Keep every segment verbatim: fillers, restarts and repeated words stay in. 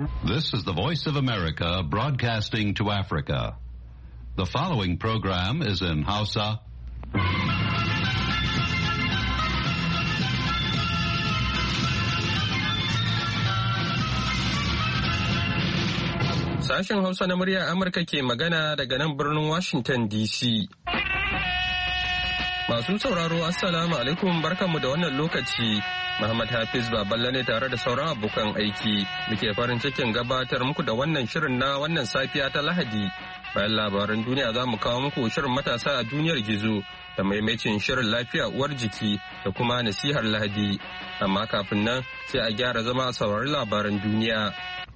This is the Voice of America broadcasting to Africa. The following program is in Hausa. Sashen Hausa na muryar Amurka ke magana daga nan birnin Washington D C. Masu sauraro Assalamu alaikum barkanmu da wannan lokaci. Muhammad Hafiz Baballe ne tare da sauran abokan aiki. Muke farin cikin gabatar muku da wannan shirin na wannan safiya ta Lahadi. Bayan labaran duniya za mu kawo muku shirin matasa a duniyar gizo da maimacin shirin lafiya uwar jiki da kuma nasihar Lahadi. Amma kafin nan sai a gyara zama a saurari labaran duniya.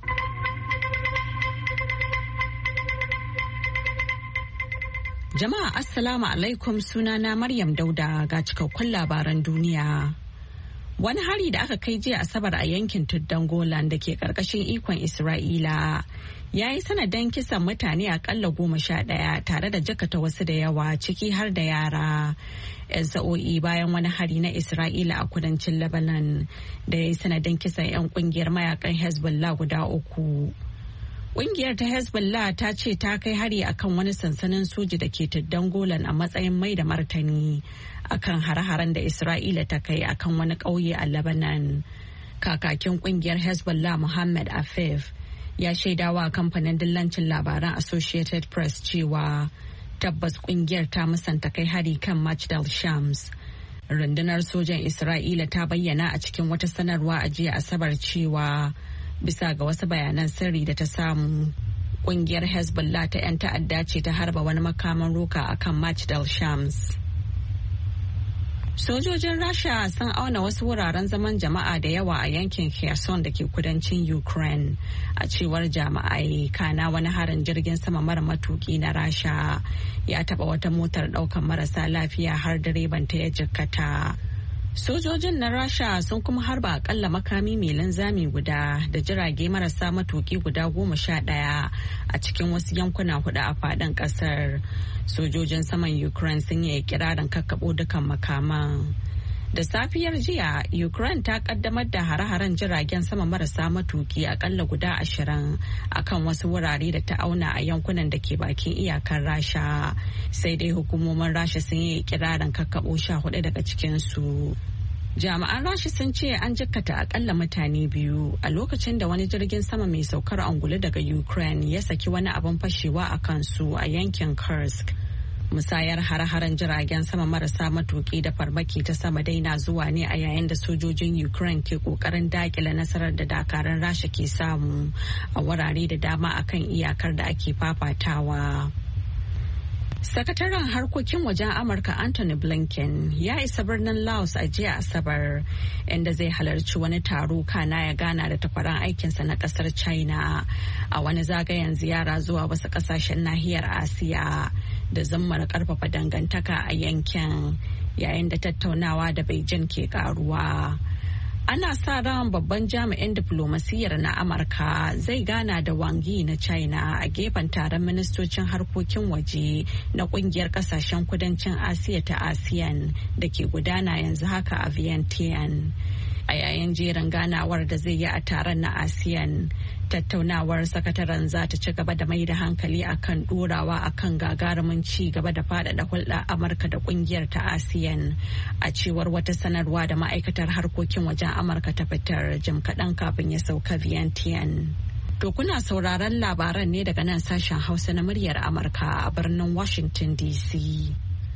Jama'a Assalamu alaikum, sunana Maryam Dauda ga cikakkun labaran duniya. Wani hari da aka kai jiya Asabar a yankin Tuddan Golan da ke karkashin ikon Isra'ila ya yi sanadin kisan mutane akalla goma sha ɗaya tare da jakata wasu da yawa ciki har da yara. 'Yan sa'o'i bayan wani hari na Isra'ila a kudancin Lebanon da ya yi sanadin kisan 'yan kungiyar mayakan Hezbollah guda uku. Ƙungiyar ta Hezbollah ta ce ta kai hari akan wani sansanin soji da ke Tuddan Golan a matsayin mai da martani akan hare-haren da Isra'ila ta kai akan wani ƙauye a Lebanon. Kakakin ƙungiyar Hezbollah Muhammad Afif ya shaidawa kamfanin dillancin labaran Associated Press cewa tabbas ƙungiyar ta musanta kai hari kan Majdal Shams. Rundunar sojan Isra'ila ta bayyana a cikin wata sanarwa a jiya Asabar cewa bisa ga wasu bayanan sirri da ta samu kungiyar Hezbollah ta 'yan ta'adda ce ta harba wani makaman roka akan Majdal Shams. Sojojin Rasha sun auna wasu wuraren zaman jama'a da yawa a yankin Kherson da ke kudancin Ukraine a cewar jami'ai. Kana wani harin jirgin sama mara matuki na Rasha ya taba wata motar daukan marasa lafiya har direban ta ya jikkata. Sojojin na Rasha sun kuma harba akalla makami mai linzami guda da jirage marasa matuki guda goma sha ɗaya a cikin wasu yankuna hudu a faɗin ƙasar. Sojojin saman Ukraine sun yi kirarin kakkaɓo dukan makaman. Da safiyar jiya, Ukraine ta kaddamar da hare-haren jiragen sama marasa matuki akalla guda ashirin akan wasu wurare da ta auna a yankunan da ke bakin iyakar Rasha. Sai dai hukumomin Rasha sun yi kirarin kakkaɓo sha hudu daga cikinsu. Jami'an Rasha sun ce an jikkata akalla mutane biyu a lokacin da wani jirgin sama mai saukar angulu daga Ukraine ya saki wani abin fashewa a kansu a yankin Kursk. Musayar hare-haren jiragen sama marasa matuki da farmaki ta sama daina zuwa ne a yayin da sojojin Ukraine ke kokarin dakile nasarar da dakarun Rasha ke samu a wurare da dama akan iyakar da ake fafatawa. Sakataren harkokin wajen Amurka Anthony Blinken ya isa birnin Laos a jiya Asabar inda zai halarci wani taro kana ya gana da takwaran aikinsa na kasar China a wani zagayen ziyara zuwa wasu kasashen nahiyar Asiya da zammar karfafa dangantaka a yankin yayin da tattaunawa da Beijing ke karuwa. Ana sa ran babban jami'in diflomasiyyar na Amurka zai gana da Wang Yi na China a gefen taron ministocin harkokin waje na kungiyar kasashen kudancin Asiya ta ASEAN da ke gudana yanzu haka a Vientiane. A yayin jerin ganawar da zai yi a taron na ASEAN, tattaunawar sakataren za ta ci gaba da mai da hankali akan dorawa akan gagarumin ci gaba da faɗaɗa hulɗa Amurka da kungiyar ta ASEAN, a cewar wata sanarwa da ma'aikatar harkokin wajen Amurka ta fitar jim kaɗan kafin ya sauka Vientiane. To kuna sauraron labaran ne daga nan sashen Hausa na muryar Amurka a birnin Washington D C.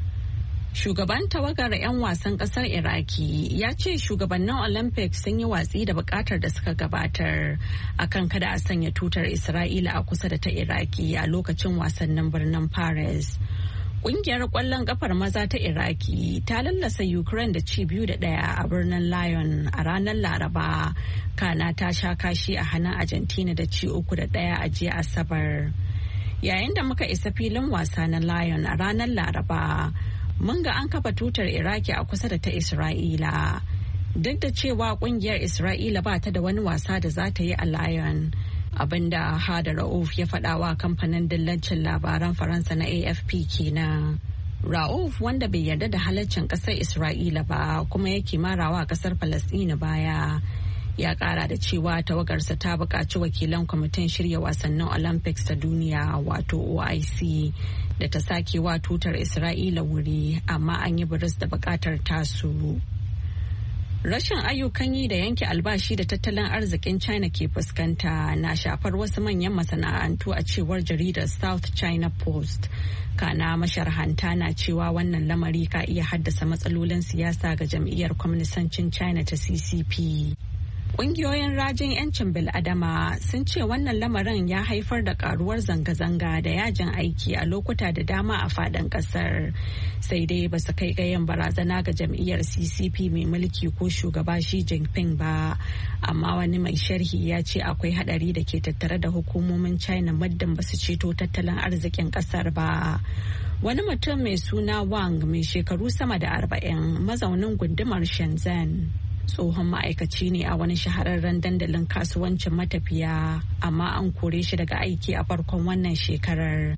Shugaban tawagar 'yan wasan kasar Iraki ya ce shugabannin Olympics sun yi watsi da bukatar da suka gabatar akan kada a sanya tutar Isra'ila a kusa da ta Iraki a lokacin wasannin birnin Paris. Ƙungiyar ƙwallon ƙafar maza ta Iraki ta lallasa Ukraine da ci biyu da ɗaya a birnin Lyon a ranar Laraba, kana ta sha kashi a hannun Argentina da ci uku da ɗaya a jiya Asabar. Yayin da muka isa filin wasa na Lyon a ranar Laraba, mun ga an kafa tutar Iraki a kusa da ta Isra'ila. Duk da cewa kungiyar Isra'ila ba ta da wani wasa da za ta yi a Lyon, abinda Hada Rauf ya faɗawa kamfanin dillancin labaran Faransa na A F P kenan. Rauf, wanda bai yarda da halaccin ƙasar Isra'ila ba kuma yake marawa ƙasar Falasɗina baya, Ya kara da cewa tawagarsa ta buƙaci wakilan kwamitin shirya wasannin Olympics ta duniya wato O I C da ta sake wa tutar Isra'ila wuri, amma an yi biris da buƙatar tasu. Rashin ayyukan yi da yanke albashi da tattalin arzikin China ke fuskanta na shafar wasu manyan masana'antu a cewar jaridar South China Post. Kana masharhanta na cewa wannan lamari ka iya haddasa matsalolin siyasa ga jam'iyyar kwaminisancin China ta C C P. Ƙungiyoyin rajin 'yancin bil'adama sun ce wannan lamarin ya haifar da karuwar zanga-zanga da yajin aiki a lokuta da dama a faɗin ƙasar. Sai dai ba su kai gayan barazana ga jam'iyyar C C P mai mulki ko shugaba Xi Jinping ba. Amma wani mai sharhi ya ce akwai haɗari da ke tattare da hukumomin China muddin ba su ceto tattalin arzikin ƙasar ba. Wani mutum mai suna Wang mai shekaru sama da arba'in mazaunin gundumar Shenzhen. Tsohon ma'aikaci ne a wani shahararren dandalin kasuwancin matafiya, amma an kore shi daga aiki a farkon wannan shekarar.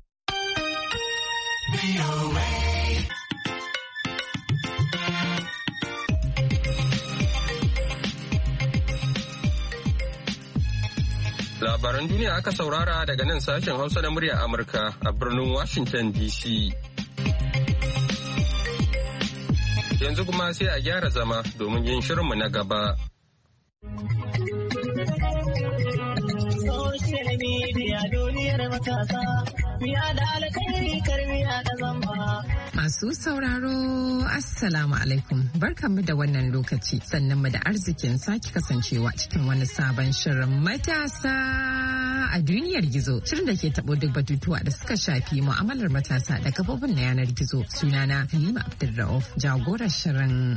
Labaran duniya aka saurara daga nan sashen Hausa na murya Amurka a birnin Washington D C. Yanzu kuma sai a gyara zama domin yin shirinmu na gaba. Masu sauraro Assalamu alaikum, barkanmu da wannan lokaci, sannan mu da arzikin sake kasancewa cikin wani sabon shirin matasa a duniyar gizo, shirin da ke tabo duk batutuwa da suka shafi mu'amalar matasa da kafofin na yanar gizo. Sunana Halima Abdulrauf, jagorar shirin.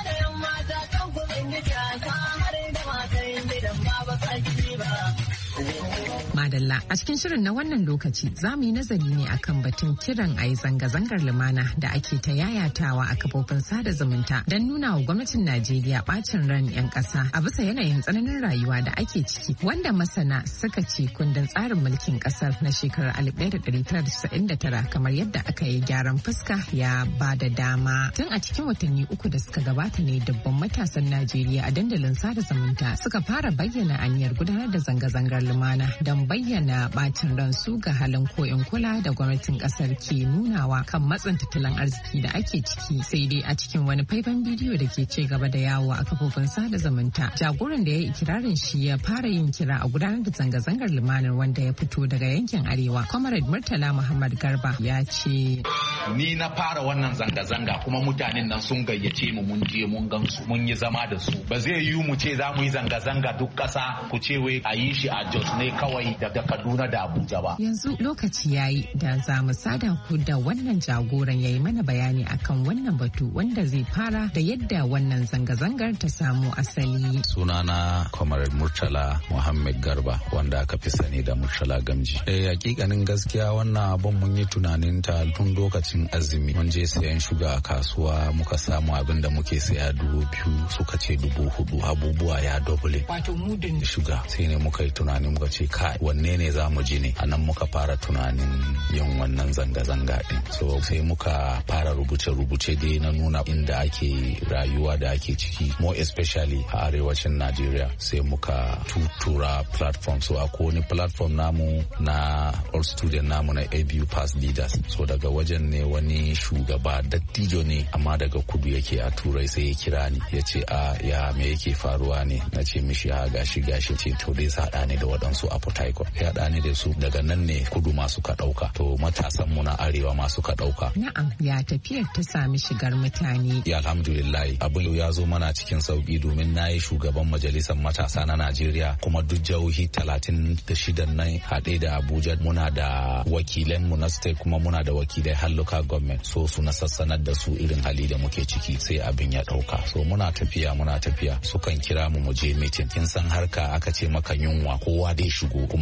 Madalla, a cikin shirin na wannan lokaci za mu yi nazari ne akan batun kiran a yi zanga-zangar lumana da ake ta yayatawa a kafofin sada zumunta don nuna wa gwamnatin Najeriya bacin ran 'yan ƙasa a bisa yanayin tsananin rayuwa da ake ciki, wanda masana suka ce kundin tsarin mulkin ƙasar na shekarar alif ɗaya da ɗari tara da casa'in da tara kamar yadda aka yi gyaran fuska ya ba da dama. Tun a cikin watanni uku da suka gabata ne dubban matasan Najeriya a dandalin sada zumunta suka fara bayyana aniyar gudanar da zanga-zangar lumana don bayyana bacin ransu ga halin koyon kula da gwamnatin kasar ke nunawa kan matsin tattalin arziki da ake ciki. Sai dai a cikin wani faifan bidiyo da ke ci gaba da yawo a kafofin sada zumunta, jagoran da ya yi ikirarin shi ya fara yin kira a gudanar da zanga-zangar lumanar wanda ya fito daga yankin arewa, Comrade Murtala Muhammad Garba ya ce, ni na fara wannan zanga-zanga kuma mutanen nan sun gayyace mu, mun je mun gansu, mun yi zama da su. Ba zai yiwu mu ce za mu yi zanga-zanga duk ƙasa ku ce wai a yi shi a Jos ne kawai da Kaduna da Abuja ba. Yanzu lokaci yayi da za mu sada ku da wannan jagoran ya yi mana bayani akan wannan batu, wanda zai fara da yadda wannan zanga-zangar ta samu asali. Sunana Comrade Murtala Muhammad Garba, wanda aka fi sani da Murtala Gamji. Eh, hakikanin gaskiya wannan abun mun yi tunanin ta tun lokacin azumi. Mun je sayan shuga a kasuwa, muka samu abin da muke saya dubu biyu, suka ce dubu hudu, abubuwa ya double. Wato mudun shuga. Sai ne muka yi tunanin muka ce kai wanne ne za mu ji ne. Anan muka fara tunanin yin wannan zanga-zanga din. So sai muka fara rubuce-rubuce dai na nuna inda ake rayuwa da ake ciki, more especially a arewacin Najeriya. Sai muka tutura platform, so akwai wani platform namu na all student namu na A B U Past Leaders. So daga wajen ne wani shugaba dattijo ne amma daga kudu yake a turai, sai ya kira ni ya ce a ya me yake faruwa ne. Na ce mishi ha gashi gashi, ce to dai sa ne da waɗansu a Port Harcourt. Ya ne da su daga nan ne kudu masu ka ɗauka, to matasan mu na arewa masu ka ɗauka. Na'am, ya tafiyar ta sami shigar mutane. Ya alhamdulillah abin ya zo mana cikin sauki, domin na yi shugaban majalisar matasa na Najeriya, kuma duk jihohi talatin da shida nan haɗe da Abuja muna da wakilan mu na state, kuma muna da wakilai har local government, so su na sassanar da su irin hali da muke ciki. Sai abin ya ɗauka, so muna tafiya muna tafiya sukan kira mu mu je meeting. Kin san harka aka ce maka yunwa kowa dai shigo, kuma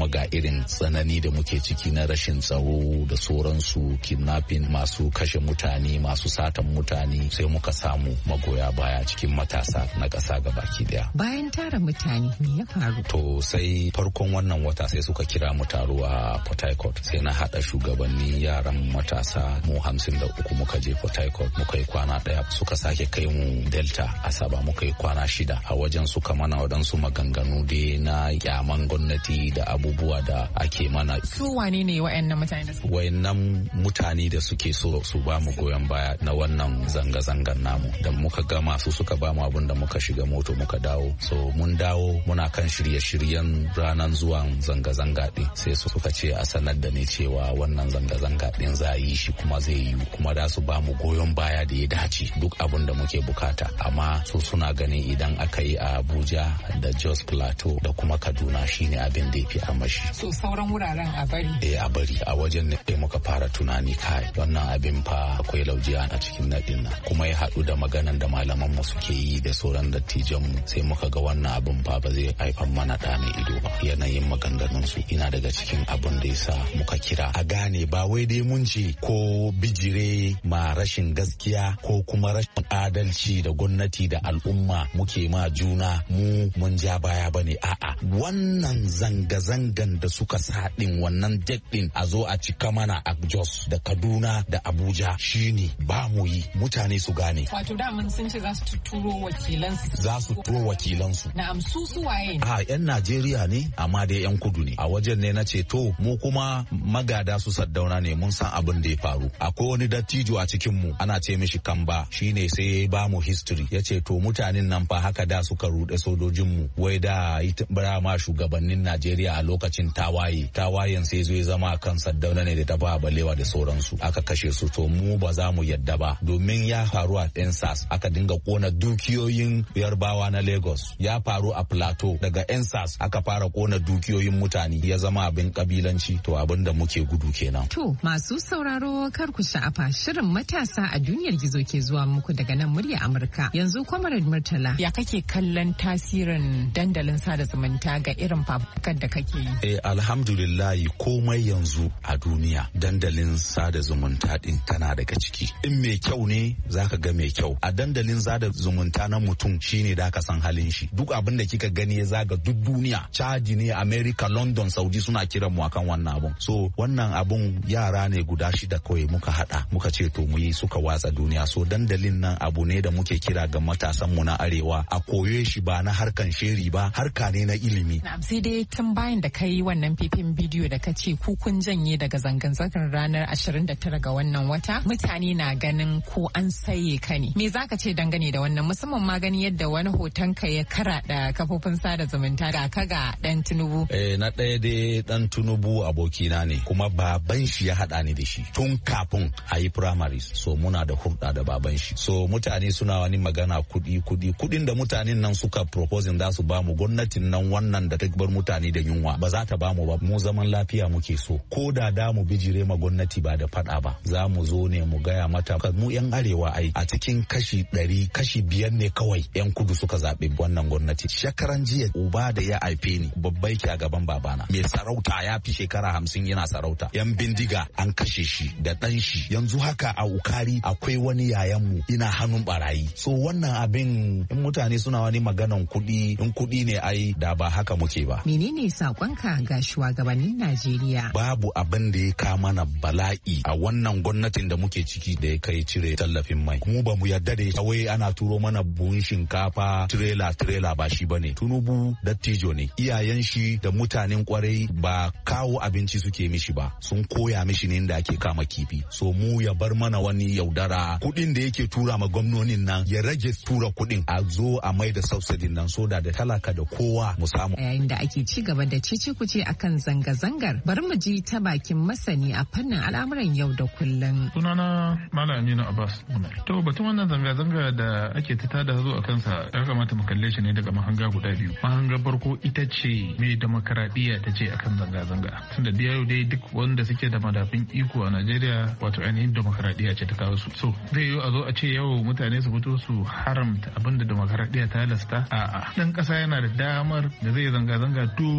kuma ga irin tsanani da muke ciki na rashin tsaro da sauransu, kidnapping, masu kashe mutane, masu satan mutane, sai muka samu magoya baya cikin matasa na ƙasa gabaki daya. Bayan tara mutane me ya faru? To sai farkon wannan wata sai suka kira mu taro a Port Harcourt, sai na haɗa shugabanni yaran matasa mu hamsin da uku muka je Port Harcourt muka yi kwana ɗaya, suka sake kai mu Delta Asaba muka yi kwana shida. A wajen suka mana waɗansu maganganu dai na kyaman gwamnati da abubuwa da ake mana. Su wane ne wa'annan mutane? Wayannan mutane da suke so su ba mu goyon baya na wannan zanga-zangar namu. Da muka gama su suka ba mu abin da muka shiga moto muka dawo. So mun dawo muna kan shirye-shiryen ranar zuwan zanga-zanga ɗin, sai su suka ce a sanar da ni cewa wannan zanga-zanga ɗin za a yi shi kuma zai yi, kuma da su ba mu goyon baya da ya dace duk abin da muke bukata. Amma su suna ganin idan aka yi a Abuja da Jos Plateau da kuma Kaduna shine abin da ya fi armashi. So sauran wuraren a bari? Eh a bari. A wajen ne muka fara tunani kai wannan abin fa akwai laujiya a cikin naɗin nan, kuma ya haɗu da maganan da malaman mu suke yi da sauran dattijan mu, sai muka ga wannan abin fa ba zai haifar mana ɗa mai ido ba. Yanayin maganganun su ina daga cikin abin da yasa muka kira a gane ba wai dai mun ce ko bijire ma rashin gaskiya ko kuma rashin adalci da gwamnati da al'umma muke ma juna mu mun ja baya bane, a'a wannan zanga-zangan da suka sa din wannan jet din a zo a cika mana a Jos da Kaduna da Abuja shine ba mu yi, mutane su gane. Wato da mun sun ce za su turo wakilansu. Za su turo wakilansu. Na'am, su su waye? A yan Najeriya ne amma dai yan kudu ne. A wajen ne na ce to mu kuma magada su Saddauna ne, mun san abin da ya faru. Akwai wani dattijo a cikin mu ana ce mishi Kamba, shine sai ya ba mu history, ya ce to mutanen nan fa haka da suka rude sojojin mu, wai da bara ma shugabannin Najeriya a lokacin tawaye tawayen sai zo ya zama kan Saddauna ne da ta ba balewa da sauransu, aka kashe su. To mu ba za mu yadda ba, domin ya faru a Ensas aka dinga kona dukiyoyin Yarbawa na Lagos, ya faru a Plateau daga Ensas aka fara kona dukiyoyin mutane, ya zama abin kabilanci. To abin da muke gudu kenan. To masu sauraro kar ku sha'afa, shirin matasa a duniyar gizo ke zuwa muku daga nan murya Amurka. Yanzu Comrade Murtala, ya kake kallon tasirin dandalin sada zumunta ga irin fafukan da kake yi? Eh alhamdulillah, komai yanzu a duniya dandalin sada zumunta din tana daga ciki. In mai kyau ne zaka ga mai kyau. A dandalin sada zumunta na mutum shine da ka san halin shi. Duk abin da kika gani ya zaga duk duniya. Chadi ne, America, London, Saudi suna kiran mu akan wannan abun. So wannan abun yara ne guda shida kawai muka hada muka ce to mu yi, suka watsa duniya. So dandalin nan abu ne da muke kira ga matasan mu na arewa a koye shi, ba na harkan sheri ba, harka ne na ilimi. Na'am, sai dai tun bayan da kai wannan fifin bidiyo da ka ce ku kun janye daga zangan-zangar ranar ashirin da tara ga wannan wata, mutane na ganin ko an saye ka ne. Me zaka ce dangane da wannan, musamman ma gani yadda wani hoton ka ya karaɗa kafofin sada zumunta ga ka ga dan Tinubu? Eh na ɗaya dai dan Tinubu abokina ne, kuma baban shi ya haɗa ni da shi tun kafin a yi primaries. So muna da hurɗa da baban shi. So mutane suna wani magana kuɗi kuɗi kuɗin da mutanen nan suka proposing za su ba mu, gwamnatin nan wannan da ta bar mutane da yunwa ba za ta ba mu ba. Mu zaman lafiya muke so, ko da da mu bijire ma gwamnati ba da faɗa ba, za mu zo ne mu gaya mata mu yan arewa ai a cikin kashi ɗari kashi biyar ne kawai yan kudu suka zaɓi wannan gwamnati. Shekaran jiya uba da ya haife ni babba yake a gaban babana, mai sarauta ya fi shekara hamsin yana sarauta, yan bindiga an kashe shi da ɗan shi. Yanzu haka a Ukari akwai wani yayanmu ina hannun barayi. So wannan abin in mutane suna wani maganan kuɗi, in kuɗi ne ai da ba haka muke ba. Menene sakonka ga shugabannin Najeriya? Babu abin da ya ka mana bala'i a wannan gwamnatin da muke ciki da ya kai cire tallafin mai. Mu ba mu yarda da wai ana turo mana buhun shinkafa tirela tirela, ba shi bane. Tinubu dattijo ne, iyayen shi da mutanen kwarai ba kawo abinci suke mishi ba, sun koya mishi ne da ake kama kifi. So mu ya bar mana wani yaudara, kuɗin da yake tura ma gwamnonin nan ya rage tura kuɗin, a zo a mai da subsidy nan so da talaka da kowa mu samu. Yayin da ake ci gaba da cece kuce akan zanga-zangar, bari mu ji ta bakin masani a fannin al'amuran yau da kullum. Sunana Malam Aminu Abbas. To batun wannan zanga-zanga da ake ta tada zo a kansa ya kamata mu kalle shi ne daga mahanga guda biyu. Mahanga farko ita ce me demokaradiyya ta ce akan zanga-zanga. Tunda da yau dai duk wanda suke da madafin iko a Najeriya wato ainihin demokaradiyya ce ta kawo su. So zai yiwu a zo a ce yau mutane su fito su haramta abin da demokaradiyya ta halasta. A'a, dan kasa yana da damar da zai zanga-zanga domin ya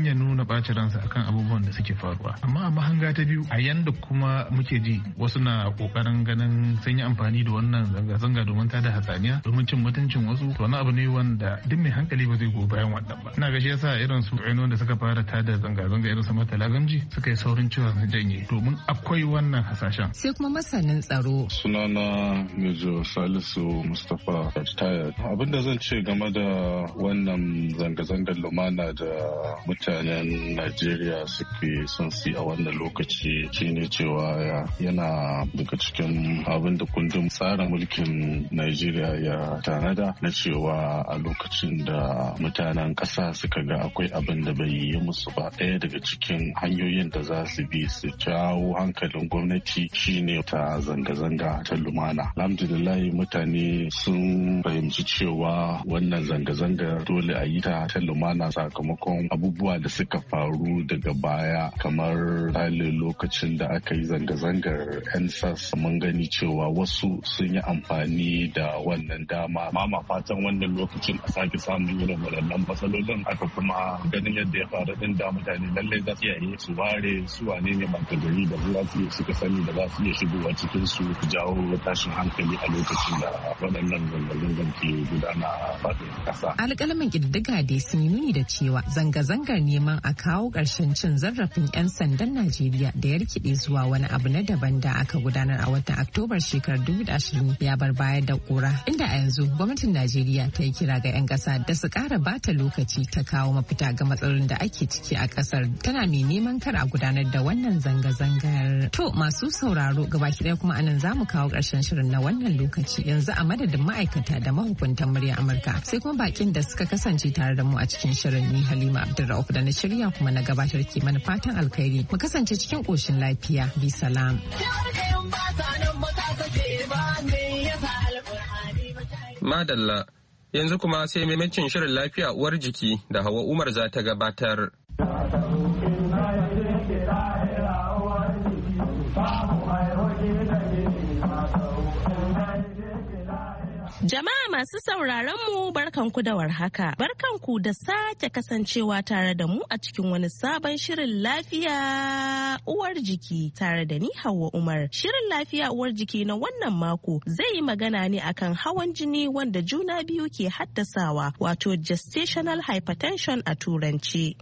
ya nuna ɓacin ransa akan abubuwan da suke faruwa. Amma a mahanga ta biyu, a yanda kuma muke ji wasu na kokarin ganin sun yi amfani da wannan zanga-zanga domin tada hatsaniya domin cin mutuncin wasu, to wani abu ne wanda duk mai hankali ba zai go bayan wannan ba. Ina ga shi yasa irin su ainihin da suka fara tada zanga-zanga irin su Murtala Gamji suka yi saurin cewa su janye domin akwai wannan hasashen. Sai kuma masanin tsaro. Sunana Mejo Salisu Mustapha Retired. Abinda zan ce game da wannan zanga-zangar lumana da mutanen Najeriya suke son su a wannan lokaci shine cewa yana daga cikin abin da kundin tsarin mulkin Najeriya ya tanada na cewa a lokacin da mutanen ƙasa suka ga akwai abin da bai yi musu ba, ɗaya daga cikin hanyoyin da za su bi su jawo hankalin gwamnati shine ta zanga-zanga ta lumana. Alhamdulillah mutane sun fahimci cewa wannan zanga-zanga dole a yi ta ta lumana sakamakon abubuwa da suka faru daga baya, kamar halin lokacin da aka yi zanga-zangar N S A S mun gani cewa wasu sun yi amfani da wannan dama. Mama fatan wannan lokacin a sake samun irin waɗannan matsalolin, aka kuma ganin yadda ya faru din da mutane lallai za su iya su ware su wane ne ɓata gari da za su suka sani da za su iya shigowa cikin su jawo tashin hankali a lokacin da waɗannan zanga-zangar ke gudana a faɗin ƙasa. Alƙalamin ƙididdiga dai sun yi nuni da cewa zanga-zangar neman a kawo ƙarshen cin zarafin 'yan sandan Najeriya da ya rikide zuwa wani abu na daban da aka gudanar a watan Oktobar shekarar dubu da ashirin ya bar baya da ƙura, inda a yanzu gwamnatin Najeriya ta yi kira ga 'yan ƙasa da su ƙara bata lokaci ta kawo mafita ga matsalolin da ake ciki a ƙasar, tana mai neman kar a gudanar da wannan zanga-zangar. To masu sauraro gabaki ɗaya kuma anan za mu kawo ƙarshen shirin na wannan lokaci, yanzu a madadin ma'aikata da mahukuntan murya Amurka sai kuma bakin da suka kasance tare da mu a cikin shirin, ni Halima Abdulrauf da na shirya kuma na gabatar ke mana fatan alkhairi, mu kasance cikin ƙoshin lafiya, bi salam. Madalla, yanzu kuma sai maimakin shirin lafiya uwar jiki da Hawa Umar za ta gabatar. Jama'a masu sauraron mu barkanku da warhaka. Barkanku da sake kasancewa tare da mu a cikin wani sabon shirin lafiya uwar jiki tare da ni Hauwa Umar. Shirin lafiya uwar jiki na wannan mako zai yi magana ne akan hawan jini wanda juna biyu ke haddasawa, wato gestational hypertension a turanci.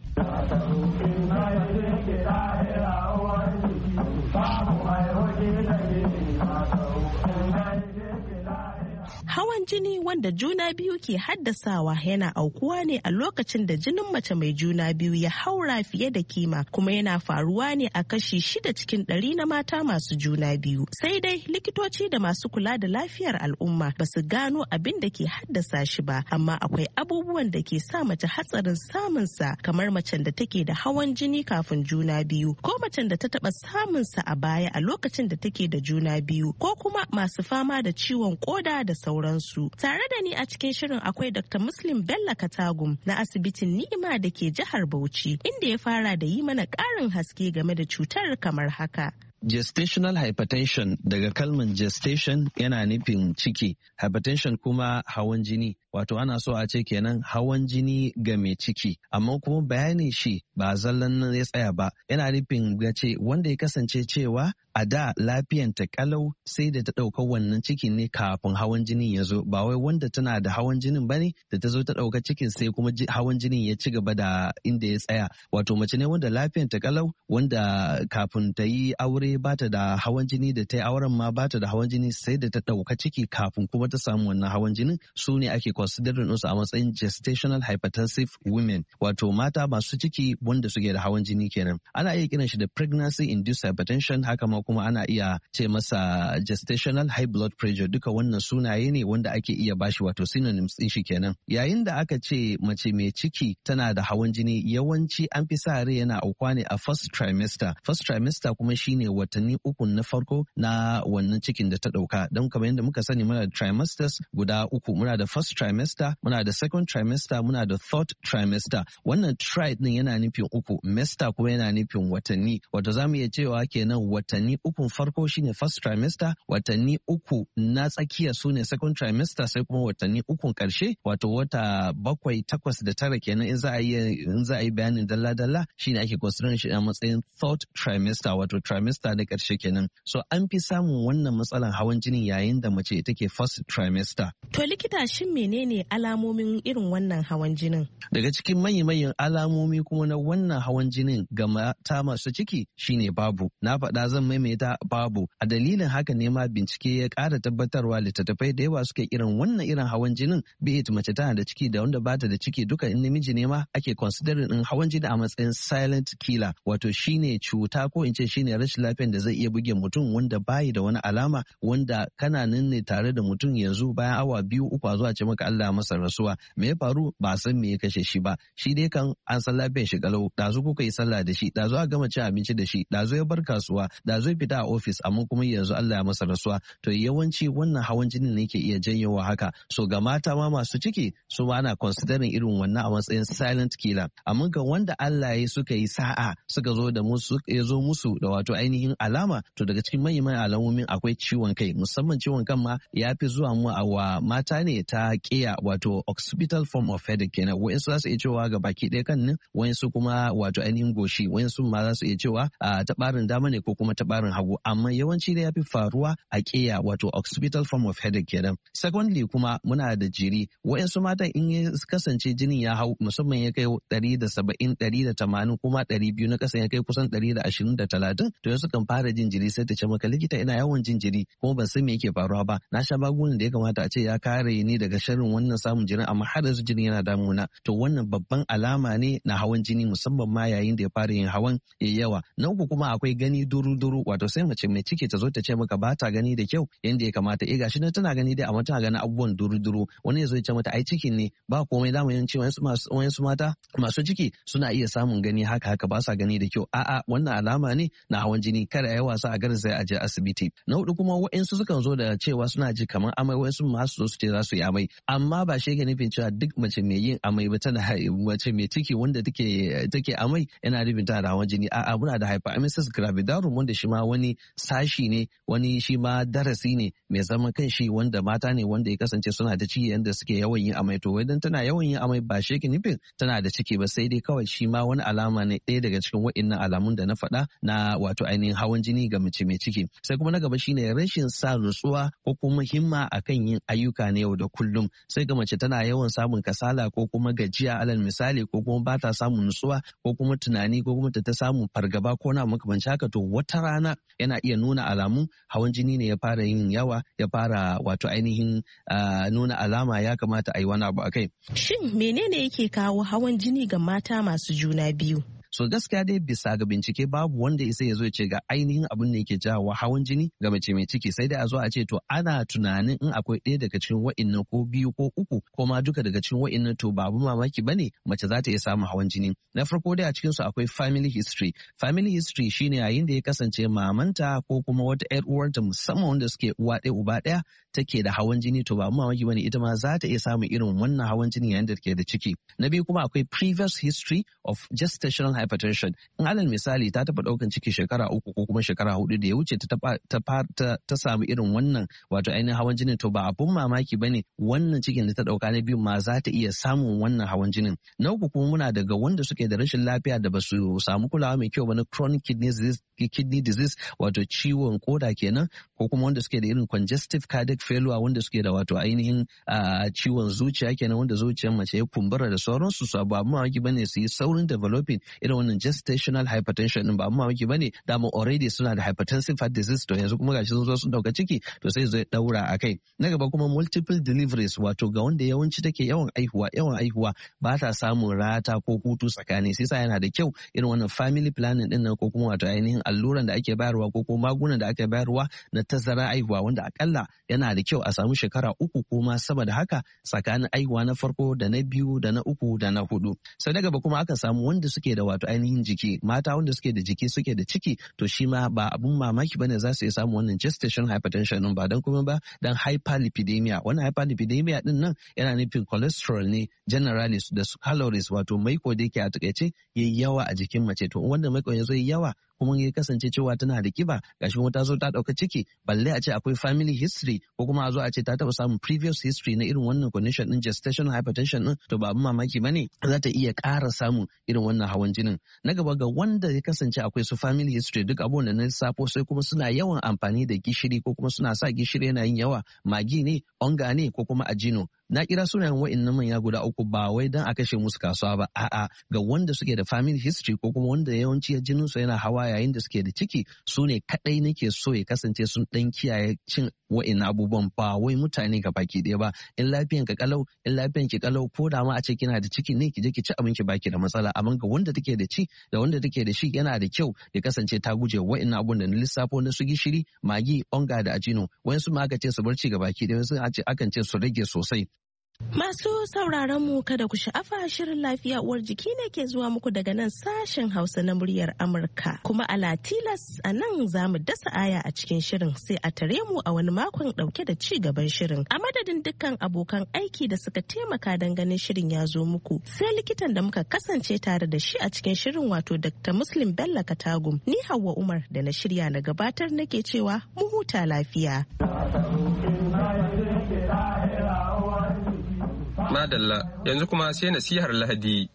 Hawan jini wanda juna biyu ke haddasawa yana aukuwa ne a lokacin da jinin mace mai juna biyu ya haura fiye da kima, kuma yana faruwa ne a kashi shida cikin ɗari na mata masu juna biyu. Sai dai likitoci da masu kula da lafiyar al'umma ba su gano abin da ke haddasa shi ba, amma akwai abubuwan da ke sa mace hatsarin samunsa, kamar macen da take da hawan jini kafin juna biyu, ko macen da ta taɓa samunsa a baya a lokacin da take da juna biyu, ko kuma masu fama da ciwon koda da sauran su. Tare da ni a cikin shirin akwai Doctor Muslim Bello Katagum na asibitin Ni'ima da ke jihar Bauchi, inda ya fara da yi mana ƙarin haske game da cutar kamar haka. Gestational hypertension daga kalman gestation yana nufin ciki, hypertension kuma hawan jini, wato ana so a ce kenan hawan jini ga mai ciki, amma kuma bayanin shi ba zallan nan ya tsaya ba, yana nufin gace wanda ya kasance cewa a da lafiyanta kalau sai da ta ɗauka wannan cikin ne kafin hawan jinin ya zo, ba wai wanda tana da hawan jinin ba ne da ta zo ta ɗauka cikin sai kuma hawan jinin ya ci gaba da inda ya tsaya, wato mace ne wanda lafiyanta kalau, wanda kafin ta yi aure ba ta da hawan jini, da ta yi auren ma ba ta da hawan jini sai da ta ɗauka ciki kafin kuma ta samu wannan hawan jinin, su ne ake considering su a matsayin gestational hypertensive women, wato mata masu ciki wanda suke da hawan jini kenan. Ana iya kiran shi da pregnancy induced hypertension, haka ma kuma ana iya ce masa gestational high blood pressure, duka wannan sunaye ne wanda ake iya bashi, wato synonyms din shi kenan. Yayin da aka ce mace mai ciki tana da hawan jini, yawanci an fi sa rai yana aukuwa ne a first trimester. First trimester kuma shine watanni uku na farko na wannan cikin da ta dauka. Don kamar yadda muka sani muna da trimesters guda uku, muna da first trimester trimester, muna da second trimester, muna da third trimester. Wannan tri din yana nufin uku, mester kuma yana nufin watanni. Wato zamu iya cewa kenan watanni ukun farko shine first trimester, watanni uku na tsakiya sune second trimester, sai kuma watanni ukun karshe wato wata bakwai, takwas da tara kenan in za a yi in za a yi bayanin dalla-dalla shine ake considering shi a matsayin third trimester wato trimester na karshe kenan. So an fi samun wannan matsalan hawan jini yayin da mace take first trimester. To likita shin menene alamomin irin wannan hawan jinin? Daga cikin manyan alamomi kuma na wannan hawan jinin ga mata masu ciki shine babu. Na faɗa zan maimaita babu. A dalilin haka ne ma bincike ya ƙara tabbatarwa littattafai da yawa suke irin wannan irin hawan jinin be it mace tana da ciki da wanda bata da ciki duka in namiji ne ma ake considering din hawan jini a matsayin silent killer wato shine cuta ko in ce shine rashin lafiyar da zai iya buge mutum wanda bayi da wani alama wanda kana nan ne tare da mutum yanzu bayan awa biyu uku a zuwa ce maka Allah masa rasuwa me ya faru ba san me ya kashe shi ba shi dai kan an san lafiyar shi kalau dazu kuka yi sallah da shi dazu a gama cin abinci da shi dazu ya bar kasuwa dazu ya fita a office amma kuma yanzu Allah ya masa rasuwa to yawanci wannan hawan jinin ne ke iya janyowa haka so ga mata ma masu ciki su ma ana considering irin wannan a matsayin silent killer amma ga wanda Allah ya suka yi sa'a suka zo da musu ya zo musu da wato ainihin alama to daga cikin manyan alamomin akwai ciwon kai musamman ciwon kan ma ya fi zuwa mu a wa mata ne ta kiya wato occipital form of headache kenan wayansu za su iya cewa ga baki ɗaya kan nan wayansu kuma wato ainihin goshi wayansu ma za su iya cewa ta barin dama ne ko kuma ta barin hagu amma yawanci da ya fi faruwa a kiya wato occipital form of headache kenan secondly kuma muna da jiri wayansu matan in ya kasance jinin ya hau musamman ya kai ɗari da saba'in ɗari da tamanin kuma ɗari biyu na ƙasa ya kai kusan ɗari da ashirin da talatin to yanzu kan fara jin jiri sai ta ce maka likita ina yawan jin jiri kuma ban san me yake faruwa ba na sha magungunan da ya kamata a ce ya kare ni daga sharrin wannan samun jirin amma har yanzu jinin yana damuna to wannan babban alama ne na hawan jini musamman ma yayin da ya fara yin hawan ya yawa na uku kuma akwai gani duru-duru wato sai mace mai ciki ta zo ta ce maka ba ta gani da kyau yanda ya kamata eh gashi na tana gani dai amma tana ganin abubuwan duru-duru wani ya zo ya ce mata ai cikin ne ba komai da mu yanci wayansu mata masu ciki suna iya samun gani haka haka ba sa gani da kyau a'a wannan alama ne na hawan jini kada ya wasa a garin sai a je asibiti na hudu kuma wayansu sukan zo da cewa suna ji kamar amai wayansu ma su zo su ce za su yi amai amma ba shi yake nufin cewa duk mace mai yin amai ba tana mace mai ciki wanda take take amai yana nufin tana da hawan jini a'a muna da hyperemesis gravidarum wanda shi ma wani sashi ne wani shi ma darasi ne mai zaman kanshi wanda mata ne wanda ya kasance suna da ciki yanda suke yawan yin amai to idan tana yawan yin amai ba shi yake nufin tana da ciki ba sai dai kawai shi ma wani alama ne ɗaya daga cikin wa'innan alamun da na faɗa na wato ainihin hawan jini ga mace mai ciki sai kuma na gaba shine rashin sa nutsuwa ko kuma himma akan yin ayyuka na yau da kullum sai ga mace tana yawan samun kasala ko kuma gajiya alal misali ko kuma ba ta samun nutsuwa ko kuma tunani ko kuma ta samun fargaba ko na makamanci haka to wata rana yana iya nuna alamun hawan jini ne ya fara yin yawa ya fara wato ainihin nuna alama ya kamata a yi wani abu akai. Shin menene yake kawo hawan jini ga mata masu juna biyu? So gaskiya dai bisa ga bincike babu wanda isa ya zo ya ce ga ainihin abin da yake jawo hawan jini ga mace mai ciki sai dai a zo a ce to ana tunanin in akwai ɗaya daga cikin wa'innan ko biyu ko uku ko ma duka daga cikin wa'innan to babu mamaki bane mace za ta iya samun hawan jini. Na farko dai a cikin su akwai family history. Family history shine yayin da ya kasance mamanta ko kuma wata ƴar uwarta musamman wanda suke uwa ɗaya uba ɗaya take da hawan jini to babu mamaki bane ita ma za ta iya samun irin wannan hawan jini yayin da take da ciki. Na biyu kuma akwai previous history of gestational hypertension in alal misali ta taɓa ɗaukan ciki shekara uku ko kuma shekara hudu da ya wuce ta samu irin wannan wato ainihin hawan jinin to ba abun mamaki ba ne wannan cikin da ta ɗauka na biyu ma za ta iya samun wannan hawan jinin. Na uku kuma muna daga wanda suke da rashin lafiya da ba su samu kulawa mai kyau ba na chronic kidney disease, kidney disease wato ciwon koda kenan ko kuma wanda suke da irin congestive cardiac failure wanda suke da wato ainihin ciwon zuciya kenan wanda zuciyar mace ya kumbura da sauransu su ba abun mamaki ba ne su yi saurin developing irin wannan gestational hypertension din ba amma mamaki bane dama already suna da hypertensive heart disease to yanzu kuma gashi sun zo sun dauka ciki to sai zai daura akai na gaba kuma multiple deliveries wato ga wanda yawanci take yawan aihuwa yawan aihuwa ba ta samun rata ko hutu tsakani sai sa yana da kyau irin wannan family planning din nan ko kuma wato ainihin alluran da ake bayarwa ko kuma magunan da ake bayarwa na tazara aihuwa wanda akalla yana yana da kyau a samu shekara uku ko ma sama da haka tsakanin aihuwa na farko da na biyu da na uku da na hudu. Sai na gaba kuma aka samu wanda suke da wato ainihin jiki, mata wanda suke da jiki suke da ciki, to shi ma ba abun mamaki bane za su iya samu wannan gestation hypertension din, ba dan kuma ba dan hyperlipidemia. Wannan hyperlipidemia din nan yana nufin cholesterol ne generalis da calories, wato maiko da yake a takaice yayi yawa a jikin mace. To wanda maiko ya zo yayi yawa kuma ya kasance cewa tana da kiba, gashi kuma ta zo ta dauka ciki, balle a ce akwai family history ko kuma a zo a ce ta taba samun previous history na irin wannan condition din gestational hypertension din, to ba abin mamaki bane za ta iya ƙara samun irin wannan hawan jinin. Na gaba ga wanda ya kasance akwai su family history, duk abubuwan da na lissafo sai kuma suna yawan amfani da gishiri ko kuma suna sa gishiri yana yin yawa, magi ne, onga ne ko kuma ajino. Na kira sunayen wa'annan manya guda uku ba wai don a kashe musu kasuwa ba, a'a ga wanda suke da family history ko kuma wanda yawanci jinin su yana hawa yayin da suke da ciki, su ne kadai nake so ya kasance sun dan kiyaye cin wa'annan abubuwan, ba wai mutane ga baki ɗaya ba. In lafiyan ka kalau, in lafiyan ki kalau, ko da ma a ce kina da ciki ne ki je ki ci abinci baki da matsala, amma ga wanda take da ci da wanda take da shi yana da kyau ya kasance ta guje wa'annan abubuwan da na lissafo na su gishiri, magi, onga da ajino. Wayansu ma aka ce su bar ci ga baki ɗaya, wasu akan ce su rage sosai. Masu sauraron mu kada ku sha'afa, shirin lafiya uwar jiki ne ke zuwa muku daga nan sashen Hausa na muryar Amurka. Kuma a Latilas a nan za mu dasa aya a cikin shirin, sai a tare mu a wani makon dauke da ci gaban shirin. A madadin dukkan abokan aiki da suka taimaka don ganin shirin ya zo muku, sai likitan da muka kasance tare da shi a cikin shirin wato Dakta Muslim Bello Katagum. Ni Hauwa Umar da na shirya na gabatar nake cewa mu huta lafiya. Madalla, yanzu kuma sai nasihar Lahadi.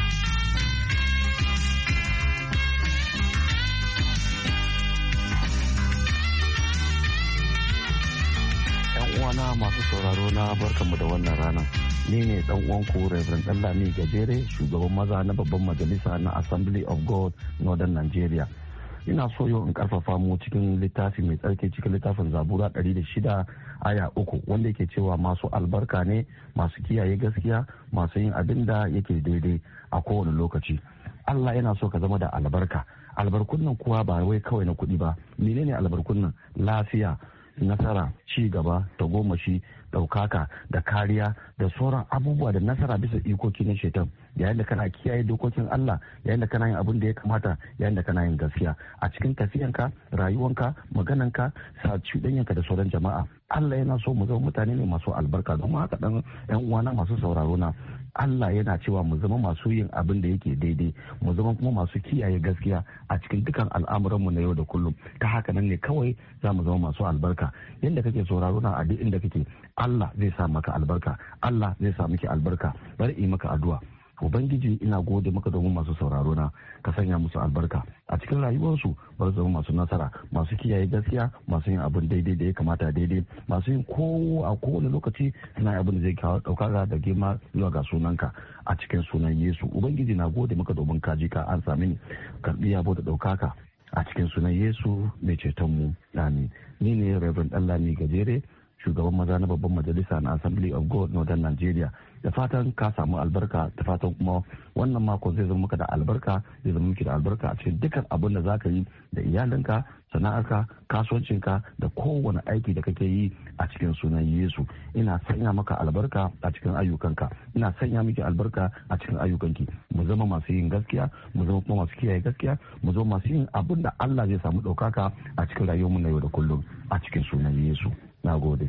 ‘Yan uwana masu sauraro na barkanmu da wannan rana. Ni ne ɗan uwanku Reverend Dallami Gajere, shugaban maza na babban majalisa na Assembly of God Northern Nigeria. Ina so yau in karfafa mu cikin littafi mai tsarki, cikin littafin Zabura ɗari da shida aya uku, wanda yake cewa masu albarka ne masu kiyaye gaskiya, masu yin abin da yake daidai a kowane lokaci. Allah yana so ka zama da albarka. Albarkun nan kuwa ba wai kawai na kuɗi ba. Menene albarkun nan? Lafiya, nasara, ci gaba, tagomashi, ɗaukaka da kariya da sauran abubuwa da nasara bisa ikoki na shaitan, yayin da kana kiyaye dokokin Allah, yayin da kana yin abin da ya kamata, yayin da kana yin gaskiya a cikin tafiyanka, rayuwanka, magananka, sa cuɗanyanka da sauran jama'a. Allah yana so mu zama mutane ne masu albarka. Don haka dan yan uwana masu sauraro na, Allah yana cewa mu zama masu yin abin da yake daidai, mu zama kuma masu kiyaye gaskiya a cikin dukan al'amuranmu na yau da kullum. Ta haka nan ne kawai za mu zama masu albarka. Yadda kake sauraro na a duk inda kake, Allah zai sa maka albarka, Allah zai sa miki albarka. Bari yi maka addu'a. Ubangiji, ina gode maka domin masu sauraro na, ka sanya musu albarka a cikin rayuwarsu, bar zama masu nasara, masu kiyaye gaskiya, masu yin abin daidai da ya kamata daidai, masu yin ko a kowane lokaci suna abin da zai kawo ɗaukaka da girma zuwa ga sunanka a cikin sunan Yesu. Ubangiji, na gode maka domin ka ji ka an sami ni, karɓi yabo da ɗaukaka a cikin sunan Yesu mai ceton mu. Amin. Ni ne Reverend Dallami Gajere, shugaban maza na babban majalisa na Assembly of God Northern Nigeria. Da fatan ka samu albarka, da fatan kuma wannan mako zai zama maka da albarka, zai zama miki da albarka a cikin dukkan abin da zaka yi da iyalinka, sana'arka, kasuwancinka da kowane aiki da kake yi a cikin sunan Yesu. Ina sanya maka albarka a cikin ayyukanka, ina sanya miki albarka a cikin ayyukanki. Mu zama masu yin gaskiya, mu zama kuma masu kiyaye gaskiya, mu zama masu yin abin da Allah zai samu ɗaukaka a cikin rayuwarmu na yau da kullum a cikin sunan Yesu. Na gode.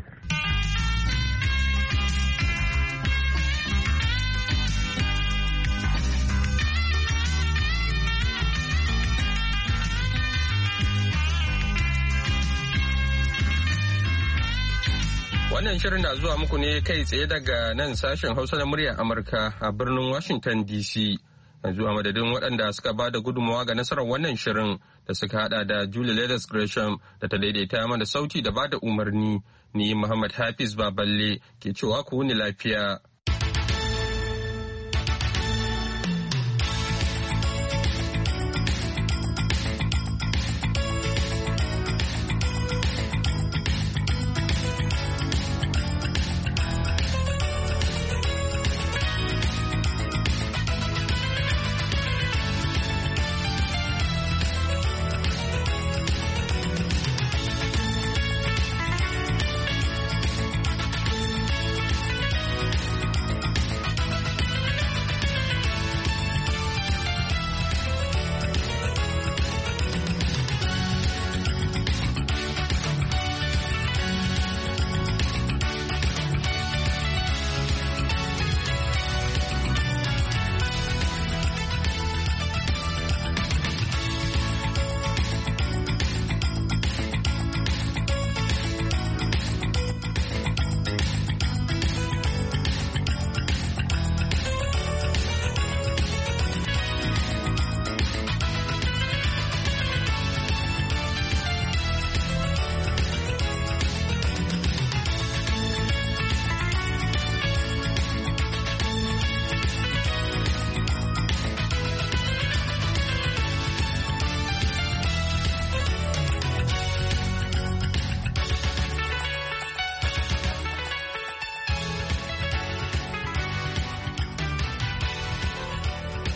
Wannan shirin na zuwa muku ne kai tsaye daga nan sashen Hausa na muryar Amurka a birnin Washington D C. Yanzu a madadin waɗanda suka ba da gudunmawa ga nasarar wannan shirin da suka hada da Julie Leathers Gresham da ta daidaita mana sauti da ba da umarni, ni Muhammad Hafiz Baballe ke cewa ku wuni lafiya.